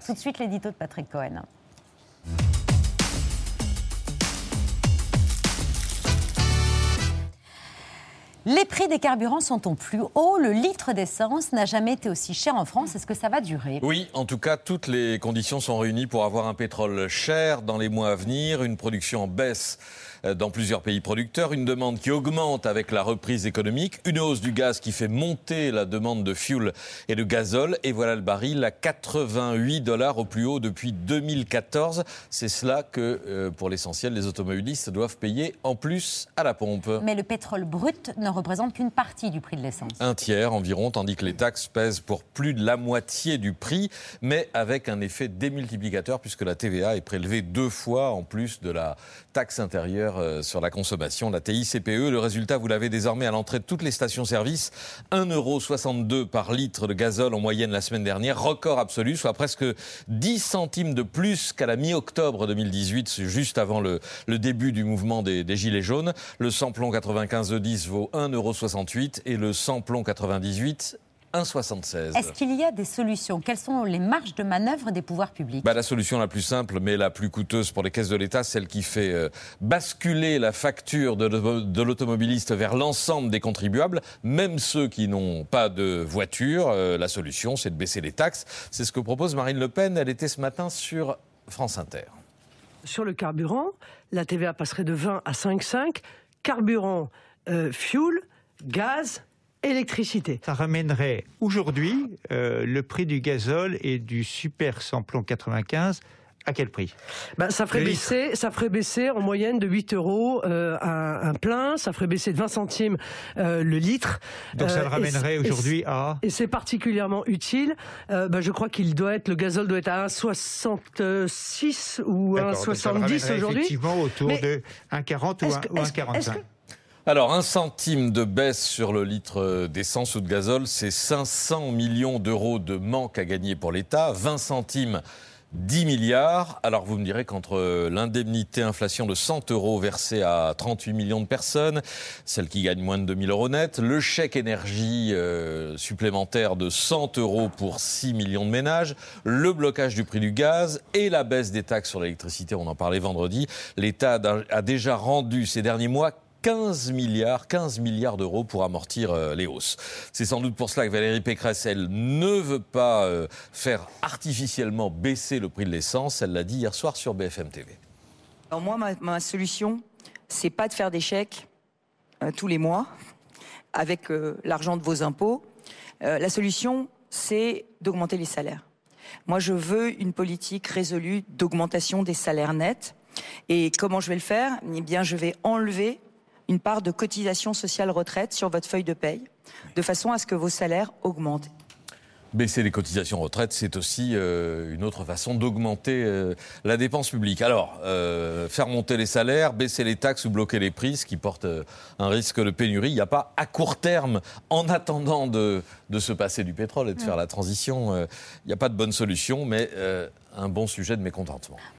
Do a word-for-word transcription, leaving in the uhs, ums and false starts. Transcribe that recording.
Tout de suite, l'édito de Patrick Cohen. Les prix des carburants sont au plus haut. Le litre d'essence n'a jamais été aussi cher en France. Est-ce que ça va durer ? Oui, en tout cas, toutes les conditions sont réunies pour avoir un pétrole cher dans les mois à venir, une production en baisse dans plusieurs pays producteurs, une demande qui augmente avec la reprise économique, une hausse du gaz qui fait monter la demande de fuel et de gazole. Et voilà le baril à quatre-vingt-huit dollars au plus haut depuis deux mille quatorze. C'est cela que, euh, pour l'essentiel, les automobilistes doivent payer en plus à la pompe. Mais le pétrole brut ne représente qu'une partie du prix de l'essence. Un tiers environ, tandis que les taxes pèsent pour plus de la moitié du prix, mais avec un effet démultiplicateur puisque la T V A est prélevée deux fois en plus de la taxe intérieure sur la consommation, la T I C P E. Le résultat, vous l'avez désormais à l'entrée de toutes les stations-service. un euro soixante-deux par litre de gazole en moyenne la semaine dernière, record absolu, soit presque dix centimes de plus qu'à la mi-octobre deux mille dix-huit, juste avant le, le début du mouvement des, des Gilets jaunes. Le samplon quatre-vingt-quinze E dix vaut un euro soixante-huit et le samplon quatre-vingt-dix-huit un euro soixante-seize. Est-ce qu'il y a des solutions ? Quelles sont les marges de manœuvre des pouvoirs publics ? bah, La solution la plus simple, mais la plus coûteuse pour les caisses de l'État, celle qui fait euh, basculer la facture de, de l'automobiliste vers l'ensemble des contribuables, même ceux qui n'ont pas de voiture. Euh, la solution, c'est de baisser les taxes. C'est ce que propose Marine Le Pen. Elle était ce matin sur France Inter. Sur le carburant, la T V A passerait de vingt à cinq virgule cinq. Carburant, euh, fuel, gaz, électricité. Ça ramènerait aujourd'hui euh, le prix du gazole et du super samplon quatre-vingt-quinze. À quel prix ? Ben, ça, ferait baisser, ça ferait baisser en moyenne de huit euros euh, un, un plein, ça ferait baisser de vingt centimes euh, le litre. Donc ça le euh, ramènerait et, aujourd'hui et, à... Et c'est particulièrement utile. Euh, ben, je crois qu'il doit être, le gazole doit être à un euro soixante-six ou un euro soixante-dix aujourd'hui. Effectivement autour Mais de un euro quarante ou un euro quarante-cinq. Alors, un centime de baisse sur le litre d'essence ou de gazole, c'est cinq cents millions d'euros de manque à gagner pour l'État. vingt centimes, dix milliards. Alors, vous me direz qu'entre l'indemnité inflation de cent euros versée à trente-huit millions de personnes, celles qui gagnent moins de deux mille euros net, le chèque énergie euh, supplémentaire de cent euros pour six millions de ménages, le blocage du prix du gaz et la baisse des taxes sur l'électricité, on en parlait vendredi, l'État a déjà rendu ces derniers mois quinze milliards d'euros pour amortir euh, les hausses. C'est sans doute pour cela que Valérie Pécresse, elle, ne veut pas euh, faire artificiellement baisser le prix de l'essence. Elle l'a dit hier soir sur B F M T V. Alors moi, ma, ma solution, c'est pas de faire des chèques euh, tous les mois avec euh, l'argent de vos impôts. Euh, la solution, c'est d'augmenter les salaires. Moi, je veux une politique résolue d'augmentation des salaires nets. Et comment je vais le faire ? Eh bien, je vais enlever une part de cotisation sociale retraite sur votre feuille de paye, de façon à ce que vos salaires augmentent. Baisser les cotisations retraite, c'est aussi euh, une autre façon d'augmenter euh, la dépense publique. Alors, euh, faire monter les salaires, baisser les taxes ou bloquer les prix, ce qui porte euh, un risque de pénurie. Il n'y a pas à court terme, en attendant de, de se passer du pétrole et de faire la transition, euh, il n'y a pas de bonne solution, mais euh, un bon sujet de mécontentement.